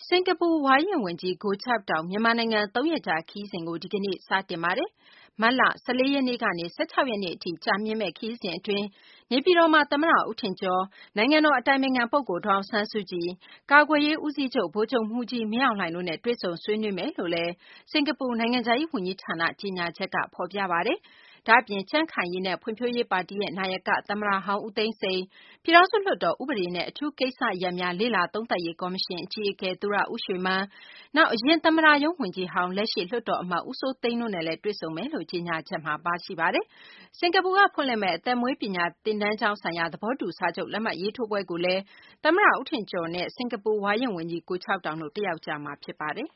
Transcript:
စင်ကာပူဝါရင့်ဝန်ကြီး Goh Chok Tong မြန်မာနိုင်ငံ ၃ ရက်ကြာခရီးစဉ်ကို ဒီကနေ့စတင်ပါတယ်။ မတ်လ ၁၄ ရက်နေ့ကနေ ၁၆ ရက်နေ့အထိ ကြာမြင့်မယ့်ခရီးစဉ်အတွင်း နေပြည်တော်မှာ သမ္မတဦးထင်ကျော်၊ နိုင်ငံတော်အတိုင်ပင်ခံပုဂ္ဂိုလ် ဒေါ်အောင်ဆန်းစုကြည်၊ ကာကွယ်ရေးဦးစီးချုပ် ဗိုလ်ချုပ်မှူးကြီး မင်းအောင်လှိုင်တို့နဲ့ တွေ့ဆုံဆွေးနွေးမယ်လို့လည်း စင်ကာပူနိုင်ငံခြားရေးဝန်ကြီးဌာန ကြေညာချက်က ဖော်ပြပါတယ်။ ဒါ့အပြင် ကြံ့ခိုင်ရေးနဲ့ ဖွံ့ဖြိုးရေးပါတီရဲ့ နာယက သမ္မတဟောင်း ဦးသိန်းစိန်၊ ပြည်ထောင်စုလွှတ်တော် ဥပဒေနဲ့ အထူးကိစ္စရပ်များ လေ့လာသုံးသပ်ရေးကော်မရှင် အကြီးအကဲ သူရဦးရွှေမန်း၊ နောက် အရင်သမ္မတရုံးဝန်ကြီးဟောင်း လက်ရှိလွှတ်တော်အမတ် ဦးစိုးသိန်းတို့နဲ့လည်း တွေ့ဆုံမယ်လို့ ကြေညာချက်မှာ ပါရှိပါတယ်။ စင်ကာပူကဖွင့်လှစ်မယ့် အသက်မွေးပညာသင်တန်းကျောင်းဆိုင်ရာ သဘောတူစာချုပ် လက်မှတ်ရေးထိုးပွဲကိုလည်း သမ္မတဦးထင်ကျော်နဲ့ စင်ကာပူဝါရင့်ဝန်ကြီး Goh Chok Tong တို့ တက်ရောက်ကြမှာ ဖြစ်ပါတယ်